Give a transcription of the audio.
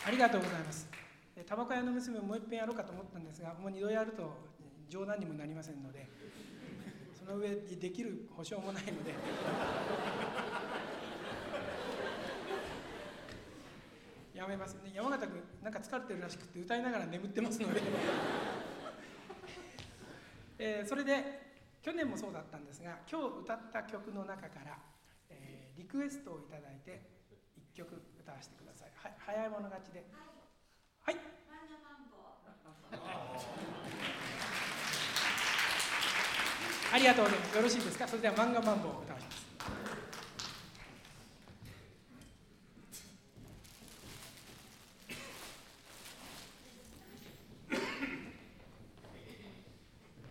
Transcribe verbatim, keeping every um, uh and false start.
ありがとうございます。タバコ屋の娘をもう一遍やろうかと思ったんですが、もう二度やると冗談にもなりませんので、その上できる保証もないのでやめます。山形君なんか疲れてるらしくて歌いながら眠ってますのでえー、それで去年もそうだったんですが、今日歌った曲の中から、えー、リクエストをいただいていっきょく歌わせてください。は早い者勝ちで。はい、はい、ありがとうございます。よろしいですか。それでは漫画マンボウを歌わします。